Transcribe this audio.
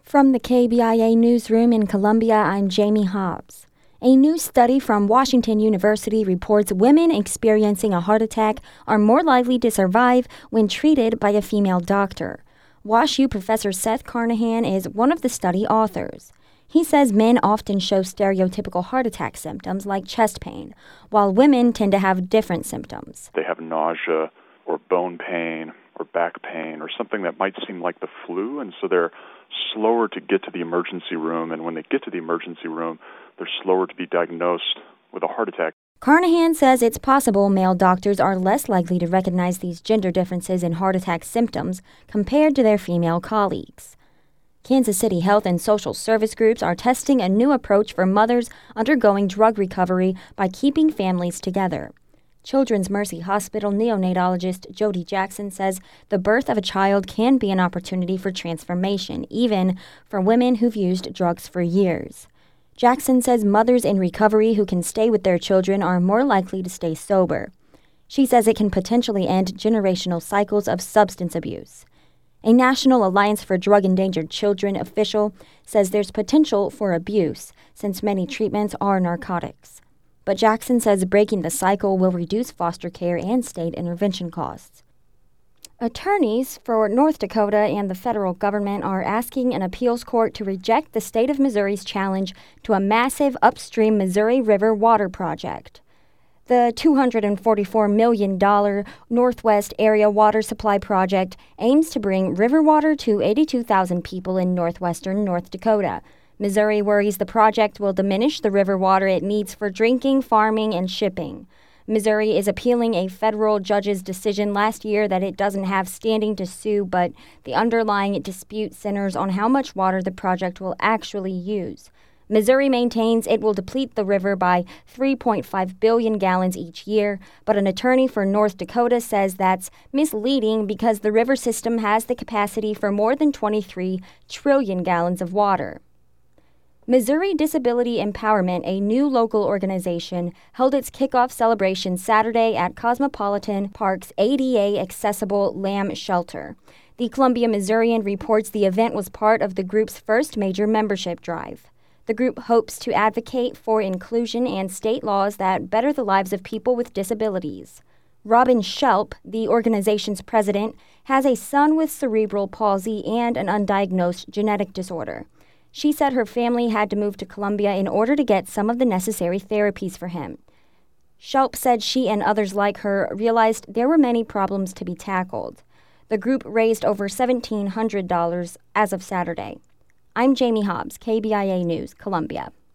From the KBIA newsroom in Columbia, I'm Jamie Hobbs. A new study from Washington University reports women experiencing a heart attack are more likely to survive when treated by a female doctor. WashU professor Seth Carnahan is one of the study authors. He says men often show stereotypical heart attack symptoms like chest pain, while women tend to have different symptoms. They have nausea or bone pain or back pain or something that might seem like the flu, and so they're slower to get to the emergency room, and when they get to the emergency room, they're slower to be diagnosed with a heart attack. Carnahan says it's possible male doctors are less likely to recognize these gender differences in heart attack symptoms compared to their female colleagues. Kansas City health and social service groups are testing a new approach for mothers undergoing drug recovery by keeping families together. Children's Mercy Hospital neonatologist Jody Jackson says the birth of a child can be an opportunity for transformation, even for women who've used drugs for years. Jackson says mothers in recovery who can stay with their children are more likely to stay sober. She says it can potentially end generational cycles of substance abuse. A National Alliance for Drug-Endangered Children official says there's potential for abuse, since many treatments are narcotics. But Jackson says breaking the cycle will reduce foster care and state intervention costs. Attorneys for North Dakota and the federal government are asking an appeals court to reject the state of Missouri's challenge to a massive upstream Missouri River water project. The $244 million Northwest Area Water Supply Project aims to bring river water to 82,000 people in northwestern North Dakota. Missouri worries the project will diminish the river water it needs for drinking, farming, and shipping. Missouri is appealing a federal judge's decision last year that it doesn't have standing to sue, but the underlying dispute centers on how much water the project will actually use. Missouri maintains it will deplete the river by 3.5 billion gallons each year, but an attorney for North Dakota says that's misleading because the river system has the capacity for more than 23 trillion gallons of water. Missouri Disability Empowerment, a new local organization, held its kickoff celebration Saturday at Cosmopolitan Park's ADA-accessible Lamb Shelter. The Columbia Missourian reports the event was part of the group's first major membership drive. The group hopes to advocate for inclusion and state laws that better the lives of people with disabilities. Robin Shelp, the organization's president, has a son with cerebral palsy and an undiagnosed genetic disorder. She said her family had to move to Columbia in order to get some of the necessary therapies for him. Shelp said she and others like her realized there were many problems to be tackled. The group raised over $1,700 as of Saturday. I'm Jamie Hobbs, KBIA News, Columbia.